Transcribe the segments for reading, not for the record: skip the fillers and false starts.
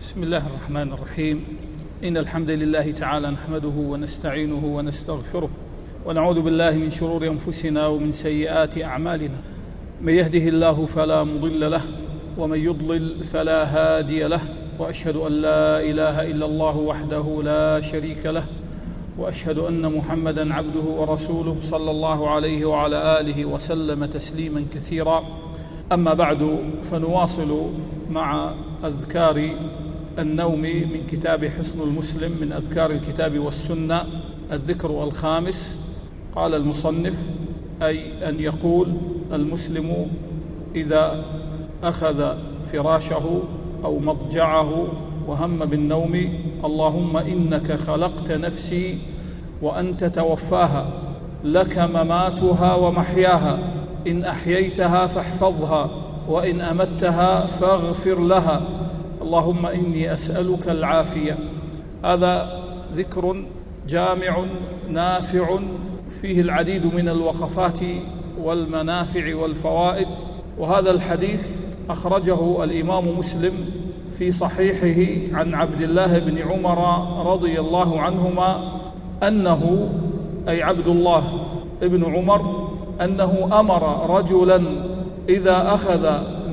بسم الله الرحمن الرحيم. إن الحمد لله تعالى نحمده ونستعينه ونستغفره ونعوذ بالله من شرور أنفسنا ومن سيئات أعمالنا. من يهده الله فلا مضل له ومن يضلل فلا هادي له، وأشهد أن لا إله إلا الله وحده لا شريك له، وأشهد أن محمدًا عبده ورسوله صلى الله عليه وعلى آله وسلم تسليمًا كثيرا. أما بعد، فنواصل مع أذكار النوم من كتاب حصن المسلم من أذكار الكتاب والسنة. الذكر الخامس، قال المصنف: أي أن يقول المسلم إذا أخذ فراشه أو مضجعه وهم بالنوم: اللهم إنك خلقت نفسي وأنت توفاها، لك مماتها ومحياها، إن أحييتها فاحفظها، وإن أمتها فاغفر لها، اللهم إني أسألك العافية. هذا ذكر جامع نافع فيه العديد من الوقفات والمنافع والفوائد. وهذا الحديث أخرجه الإمام مسلم في صحيحه عن عبد الله بن عمر رضي الله عنهما أنه، أي عبد الله بن عمر، أنه أمر رجلا إذا أخذ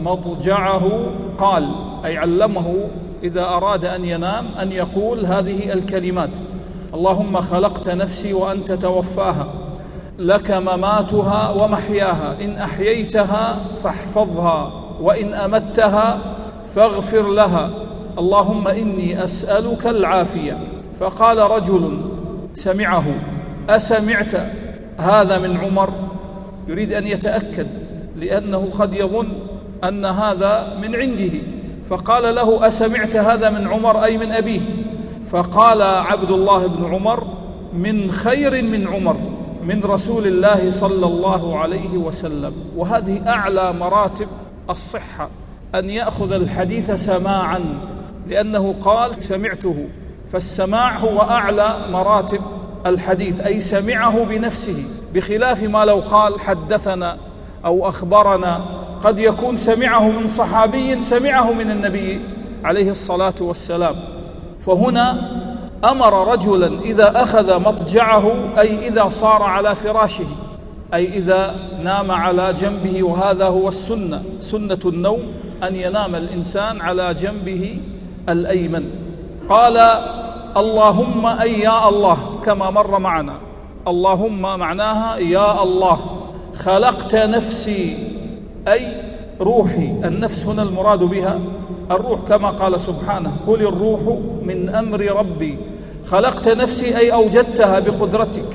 مضجعه قال، أي علمه إذا أراد أن ينام أن يقول هذه الكلمات: اللهم خلقت نفسي وأنت توفاها، لك مماتها ومحياها، إن أحييتها فاحفظها، وإن أمتها فاغفر لها، اللهم إني أسألك العافية. فقال رجل سمعه: أسمعت هذا من عمر؟ يريد أن يتأكد، لأنه قد يظن أن هذا من عنده. فقال له: أسمعت هذا من عمر، أي من أبيه؟ فقال عبد الله بن عمر: من خير من عمر، من رسول الله صلى الله عليه وسلم. وهذه أعلى مراتب الصحة، أن يأخذ الحديث سماعا، لأنه قال سمعته، فالسماع هو أعلى مراتب الحديث، أي سمعه بنفسه، بخلاف ما لو قال حدثنا أو أخبرنا، قد يكون سمعه من صحابي سمعه من النبي عليه الصلاة والسلام. فهنا أمر رجلا إذا أخذ مضجعه، أي إذا صار على فراشه، أي إذا نام على جنبه، وهذا هو السنة، سنة النوم أن ينام الإنسان على جنبه الأيمن. قال: اللهم، أي يا الله، كما مر معنا. اللهم معناها يا الله، خلقت نفسي، أي روحي. النفس هنا المراد بها الروح، كما قال سبحانه: قل الروح من أمر ربي. خلقت نفسي أي أوجدتها بقدرتك،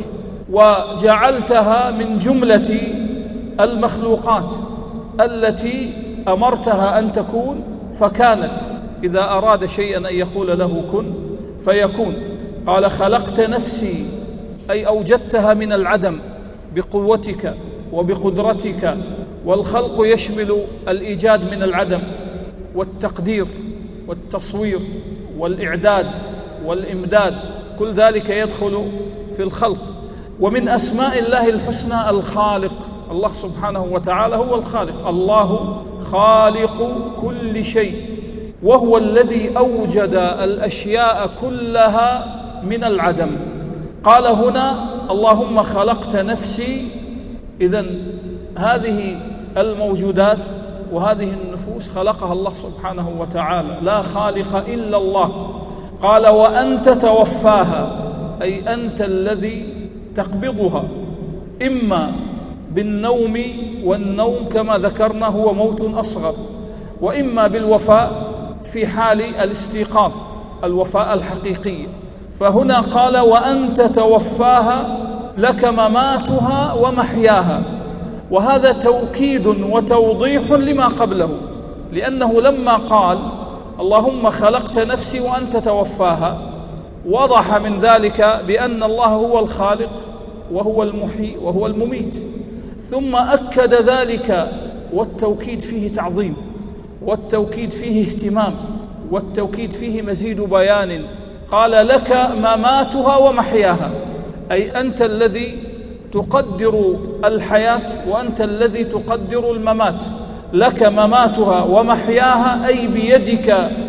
وجعلتها من جملة المخلوقات التي أمرتها أن تكون فكانت. إذا أراد شيئا أن يقول له كن فيكون. قال: خلقت نفسي، أي أوجدتها من العدم بقوتك وبقدرتك. والخلق يشمل الإيجاد من العدم، والتقدير والتصوير والإعداد والإمداد، كل ذلك يدخل في الخلق. ومن أسماء الله الحسنى الخالق، الله سبحانه وتعالى هو الخالق، الله خالق كل شيء، وهو الذي أوجد الأشياء كلها من العدم. قال هنا: اللهم خلقت نفسي. إذن هذه الموجودات وهذه النفوس خلقها الله سبحانه وتعالى، لا خالق إلا الله. قال: وأنت توفاها، أي أنت الذي تقبضها، إما بالنوم، والنوم كما ذكرنا هو موت أصغر، وإما بالوفاء في حال الاستيقاظ، الوفاء الحقيقي. فهنا قال: وأنت توفاها، لك مماتها ومحياها. وهذا توكيد وتوضيح لما قبله، لأنه لما قال: اللهم خلقت نفسي وأنت توفاها، وضح من ذلك بأن الله هو الخالق وهو المحيي وهو المميت، ثم أكد ذلك. والتوكيد فيه تعظيم، والتوكيد فيه اهتمام، والتوكيد فيه مزيد بيان. قال: لك مماتها ومحياها، أي أنت الذي تقدر الحياة، وأنت الذي تقدر الممات. لك مماتها ومحياها، أي بيدك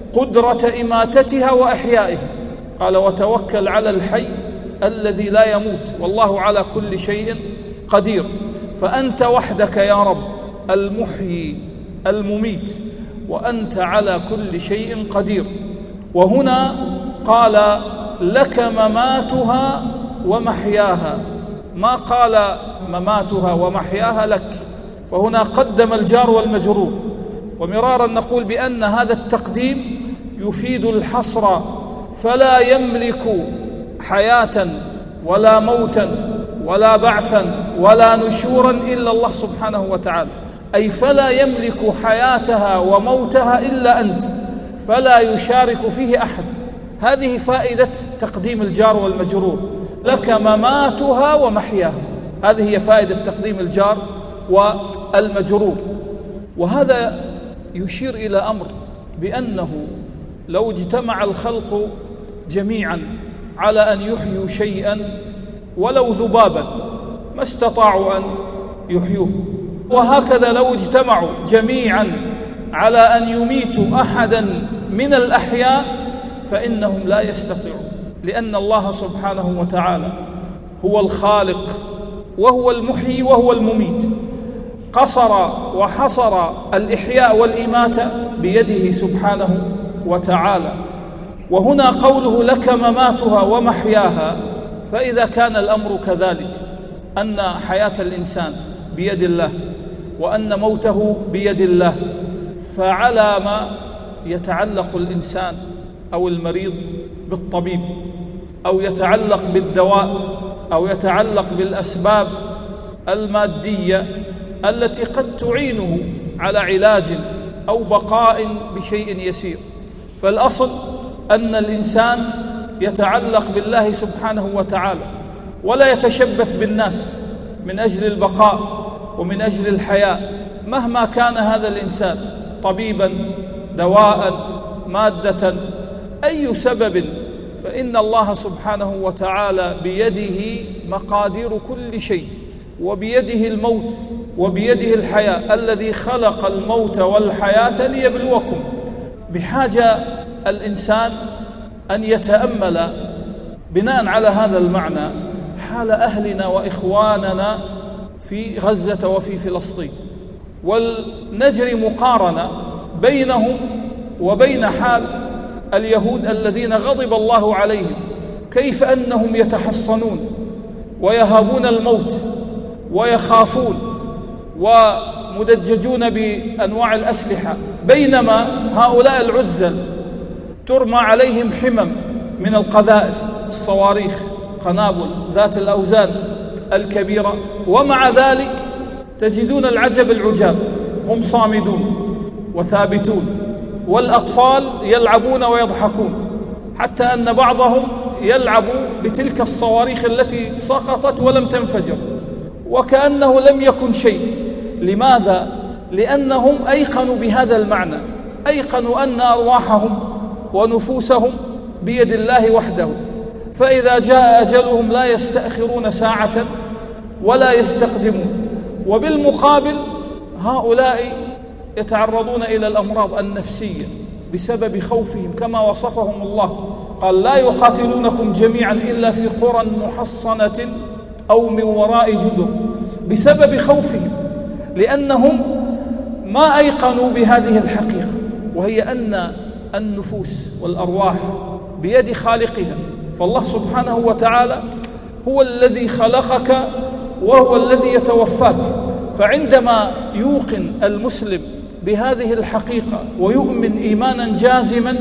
قدرة إماتتها وإحيائها. قال وتوكل على الحي الذي لا يموت والله على كل شيء قدير. فأنت وحدك يا رب المحيي المميت، وأنت على كل شيء قدير. وهنا قال لك مماتها ومحياها، ما قال مماتها ومحياها لك، فهنا قدم الجار والمجرور. ومرارا نقول بأن هذا التقديم يفيد الحصر، فلا يملك حياة ولا موتا ولا بعثا ولا نشورا إلا الله سبحانه وتعالى، أي فلا يملك حياتها وموتها إلا أنت، فلا يشارك فيه أحد. هذه فائدة تقديم الجار والمجرور، لك مماتها ومحياها، هذه هي فائدة تقديم الجار والمجرور. وهذا يشير إلى أمر بأنه لو اجتمع الخلق جميعا على أن يحيوا شيئا ولو ذبابا ما استطاعوا أن يحيوه، وهكذا لو اجتمعوا جميعا على أن يميتوا أحدا من الأحياء فإنهم لا يستطيعون، لأن الله سبحانه وتعالى هو الخالق وهو المحيي وهو المميت، قصر وحصر الإحياء والإماتة بيده سبحانه وتعالى. وهنا قوله لك مماتها ومحياها، فإذا كان الأمر كذلك أن حياة الإنسان بيد الله وأن موته بيد الله، فعلى ما يتعلق الإنسان أو المريض بالطبيب، أو يتعلق بالدواء، أو يتعلق بالأسباب المادية التي قد تعينه على علاج أو بقاء بشيء يسير. فالأصل أن الإنسان يتعلق بالله سبحانه وتعالى ولا يتشبث بالناس من أجل البقاء ومن أجل الحياة، مهما كان هذا الإنسان طبيبا، دواء، مادة، أي سبب، فإن الله سبحانه وتعالى بيده مقادير كل شيء، وبيده الموت وبيده الحياة، الذي خلق الموت والحياة ليبلوكم. بحاجة الإنسان أن يتأمل بناء على هذا المعنى حال أهلنا وإخواننا في غزة وفي فلسطين، ولنجري مقارنة بينهم وبين حال اليهود الذين غضب الله عليهم، كيف أنهم يتحصنون ويهابون الموت ويخافون ومدججون بأنواع الأسلحة، بينما هؤلاء العزل ترمى عليهم حمم من القذائف، الصواريخ، قنابل ذات الأوزان الكبيرة، ومع ذلك تجدون العجب العجاب، هم صامدون وثابتون، والأطفال يلعبون ويضحكون، حتى أن بعضهم يلعب بتلك الصواريخ التي سقطت ولم تنفجر وكأنه لم يكن شيء. لماذا؟ لأنهم أيقنوا بهذا المعنى، أيقنوا أن أرواحهم ونفوسهم بيد الله وحده، فإذا جاء أجلهم لا يستأخرون ساعة ولا يستقدمون. وبالمقابل هؤلاء يتعرضون إلى الأمراض النفسية بسبب خوفهم، كما وصفهم الله، قال لا يقاتلونكم جميعا إلا في قرى محصنة أو من وراء جدر، بسبب خوفهم، لأنهم ما أيقنوا بهذه الحقيقة، وهي أن النفوس والأرواح بيد خالقها. فالله سبحانه وتعالى هو الذي خلقك وهو الذي يتوفاك. فعندما يوقن المسلم بهذه الحقيقة ويؤمن إيمانا جازما،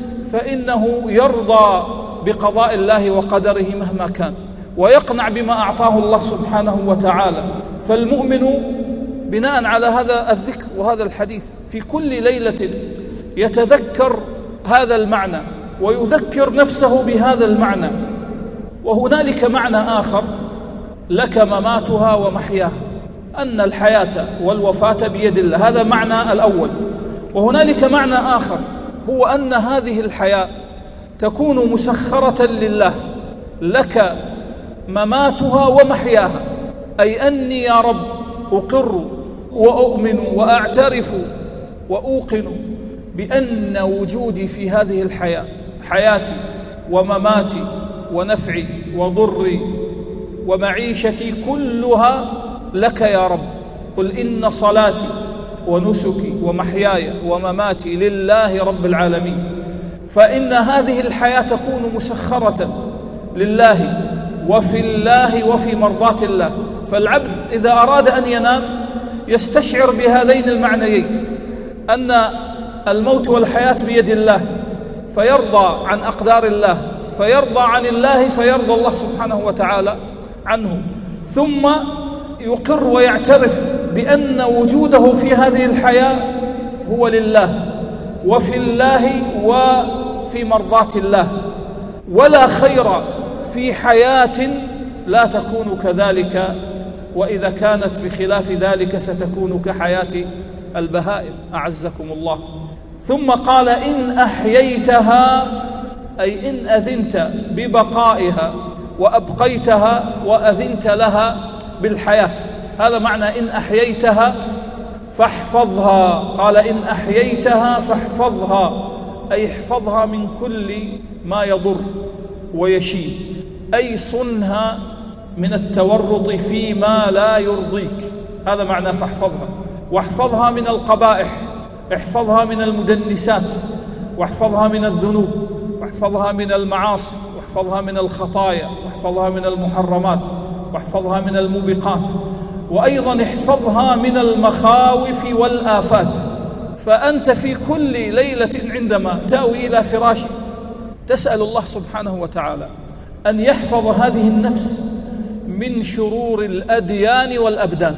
فإنه يرضى بقضاء الله وقدره مهما كان، ويقنع بما أعطاه الله سبحانه وتعالى. فالمؤمن بناء على هذا الذكر وهذا الحديث في كل ليلة يتذكر هذا المعنى ويذكر نفسه بهذا المعنى. وهنالك معنى آخر، لك مماتها ومحياها، أن الحياة والوفاة بيد الله، هذا معنى الأول. وهنالك معنى آخر، هو أن هذه الحياة تكون مسخرة لله، لك مماتها ومحياها، أي أني يا رب أقر وأؤمن وأعترف وأوقن بأن وجودي في هذه الحياة، حياتي ومماتي ونفعي وضري ومعيشتي كلها لك يا رب. قل إن صلاتي ونسكي ومحياي ومماتي لله رب العالمين. فإن هذه الحياة تكون مسخرة لله وفي الله وفي مرضاة الله. فالعبد إذا أراد أن ينام يستشعر بهذين المعنيين، أن الموت والحياة بيد الله، فيرضى عن أقدار الله، فيرضى عن الله، فيرضى الله سبحانه وتعالى عنه. ثم يقر ويعترف بأن وجوده في هذه الحياة هو لله وفي الله وفي مرضاة الله، ولا خير في حياة لا تكون كذلك، وإذا كانت بخلاف ذلك ستكون كحياة البهائم أعزكم الله. ثم قال إن أحييتها، أي إن أذنت ببقائها وأبقيتها وأذنت لها بالحياة. هذا معنى إن أحييتها فاحفظها. قال إن أحييتها فاحفظها، أي احفظها من كل ما يضر ويشين، أي صنها من التورط فيما لا يرضيك. هذا معنى فاحفظها. واحفظها من القبائح، احفظها من المدنسات، واحفظها من الذنوب، واحفظها من المعاصي، واحفظها من الخطايا، واحفظها من المحرمات، واحفظها من الموبقات، وأيضا احفظها من المخاوف والآفات. فأنت في كل ليلة عندما تأوي إلى فراشك تسأل الله سبحانه وتعالى أن يحفظ هذه النفس من شرور الأديان والأبدان،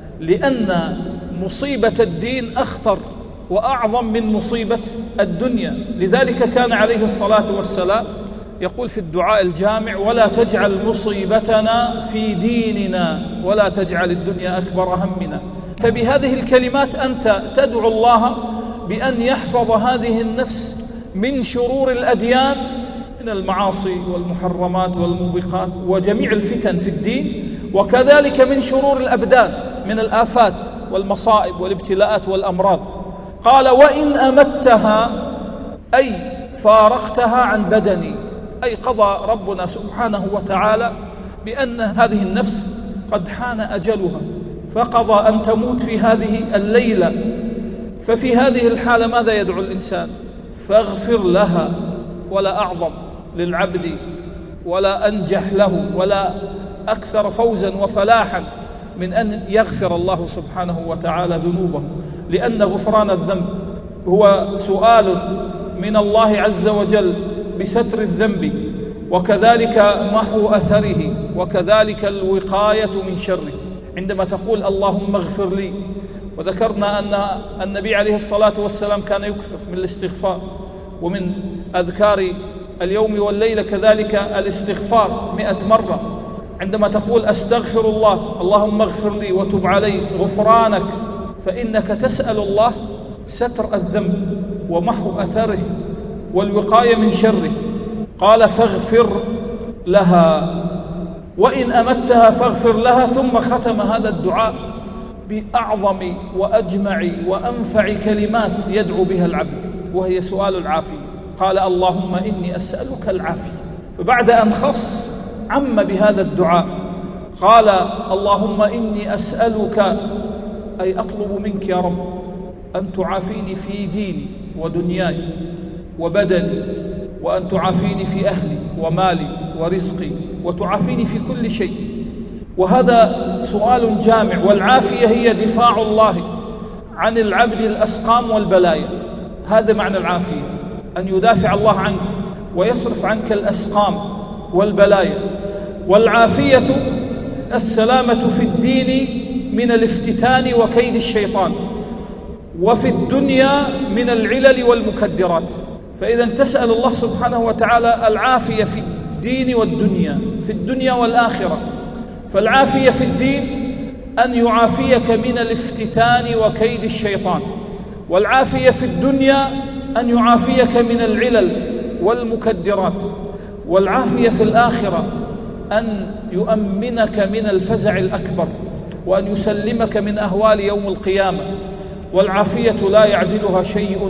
لأن مصيبة الدين أخطر وأعظم من مصيبة الدنيا. لذلك كان عليه الصلاة والسلام يقول في الدعاء الجامع: ولا تجعل مصيبتنا في ديننا ولا تجعل الدنيا أكبر همنا. فبهذه الكلمات أنت تدعو الله بأن يحفظ هذه النفس من شرور الأديان، من المعاصي والمحرمات والموبقات وجميع الفتن في الدين، وكذلك من شرور الأبدان من الآفات والمصائب والابتلاءات والأمراض. قال: وإن أمتها، أي فارقتها عن بدني، أي قضى ربنا سبحانه وتعالى بأن هذه النفس قد حان أجلها، فقضى أن تموت في هذه الليلة. ففي هذه الحالة ماذا يدعو الإنسان؟ فاغفر لها. ولا أعظم للعبد ولا أنجح له ولا أكثر فوزا وفلاحا من أن يغفر الله سبحانه وتعالى ذنوبه، لأن غفران الذنب هو سؤال من الله عز وجل بستر الذنب، وكذلك محو أثره، وكذلك الوقاية من شره. عندما تقول اللهم اغفر لي، وذكرنا أن النبي عليه الصلاة والسلام كان يكثر من الاستغفار ومن أذكار اليوم والليلة، كذلك الاستغفار 100 مرة. عندما تقول أستغفر الله، اللهم اغفر لي وتب علي، غفرانك، فإنك تسأل الله ستر الذنب ومحو أثره والوقاية من شره. قال: فاغفر لها. وإن أمتها فاغفر لها. ثم ختم هذا الدعاء بأعظم وأجمع وأنفع كلمات يدعو بها العبد، وهي سؤال العافية. قال: اللهم إني أسألك العافية. فبعد أن خص عم بهذا الدعاء قال: اللهم إني أسألك، أي أطلب منك يا رب أن تعافيني في ديني ودنياي وبدني، وأن تعافيني في أهلي ومالي ورزقي، وتعافيني في كل شيء. وهذا سؤال جامع. والعافية هي دفاع الله عن العبد الأسقام والبلايا. هذا معنى العافية، أن يدافع الله عنك ويصرف عنك الأسقام والبلايا. والعافية السلامة في الدين من الافتتان وكيد الشيطان، وفي الدنيا من العلل والمكدرات. فإذا تسأل الله سبحانه وتعالى العافية في الدين والدنيا، في الدنيا والآخرة. فالعافية في الدين أن يعافيك من الافتتان وكيد الشيطان، والعافية في الدنيا أن يعافيك من العلل والمكدرات، والعافية في الآخرة أن يؤمنك من الفزع الأكبر، وأن يسلمك من أهوال يوم القيامة. والعافية لا يعدلها شيء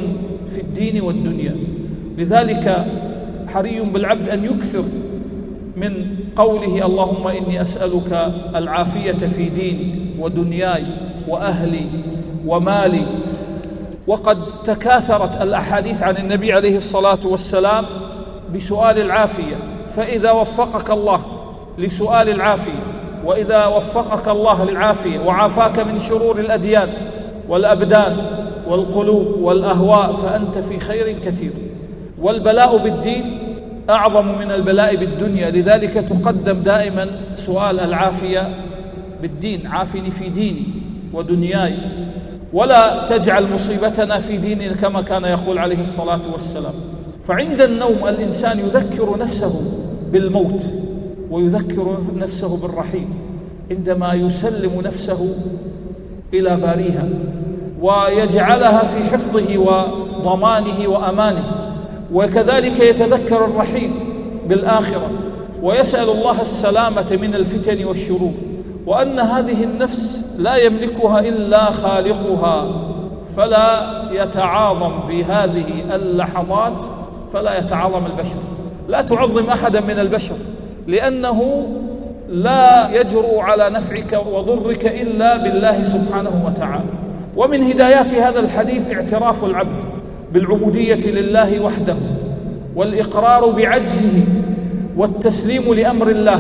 في الدين والدنيا. لذلك حري بالعبد أن يكثر من قوله اللهم إني أسألك العافية في ديني ودنياي وأهلي ومالي. وقد تكاثرت الأحاديث عن النبي عليه الصلاة والسلام بسؤال العافية، فإذا وفقك الله لسؤال العافية، وإذا وفقك الله للعافية وعافاك من شرور الأديان والأبدان والقلوب والأهواء فأنت في خير كثير. والبلاء بالدين أعظم من البلاء بالدنيا، لذلك تقدم دائما سؤال العافية بالدين، عافني في ديني ودنياي، ولا تجعل مصيبتنا في ديننا كما كان يقول عليه الصلاة والسلام. فعند النوم الإنسان يذكر نفسه بالموت ويذكر نفسه بالرحيل، عندما يسلم نفسه إلى باريها ويجعلها في حفظه وضمانه وأمانه، وكذلك يتذكر الرحيل بالآخرة ويسأل الله السلامة من الفتن والشرور، وأن هذه النفس لا يملكها إلا خالقها، فلا يتعاظم بهذه اللحظات، فلا يتعاظم البشر، لا تعظم أحدا من البشر، لأنه لا يجرؤ على نفعك وضرك إلا بالله سبحانه وتعالى. ومن هدايات هذا الحديث اعتراف العبد بالعبودية لله وحده، والإقرار بعجزه والتسليم لأمر الله.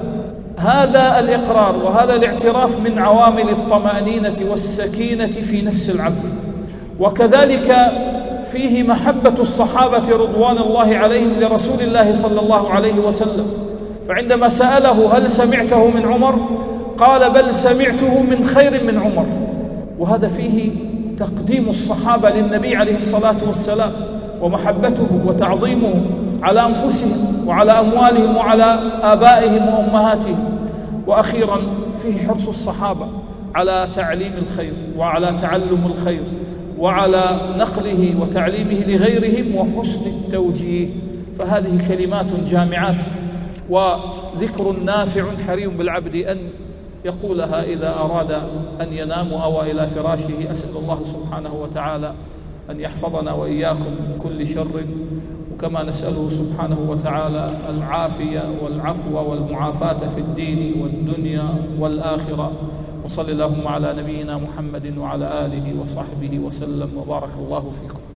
هذا الإقرار وهذا الاعتراف من عوامل الطمأنينة والسكينة في نفس العبد. وكذلك فيه محبة الصحابة رضوان الله عليهم لرسول الله صلى الله عليه وسلم، فعندما سأله هل سمعته من عمر قال بل سمعته من خير من عمر. وهذا فيه تقديم الصحابة للنبي عليه الصلاة والسلام ومحبته وتعظيمه على أنفسهم وعلى أموالهم وعلى آبائهم وأمهاتهم. وأخيرا فيه حرص الصحابة على تعليم الخير وعلى تعلم الخير وعلى نقله وتعليمه لغيرهم وحسن التوجيه. فهذه كلمات جامعات وذكر نافع حري بالعبد أن يقولها إذا أراد أن ينام أو إلى فراشه. أسأل الله سبحانه وتعالى أن يحفظنا وإياكم من كل شر، وكما نسأله سبحانه وتعالى العافية والعفو والمعافاة في الدين والدنيا والآخرة. وصلى اللهم على نبينا محمد وعلى آله وصحبه وسلم، وبارك الله فيكم.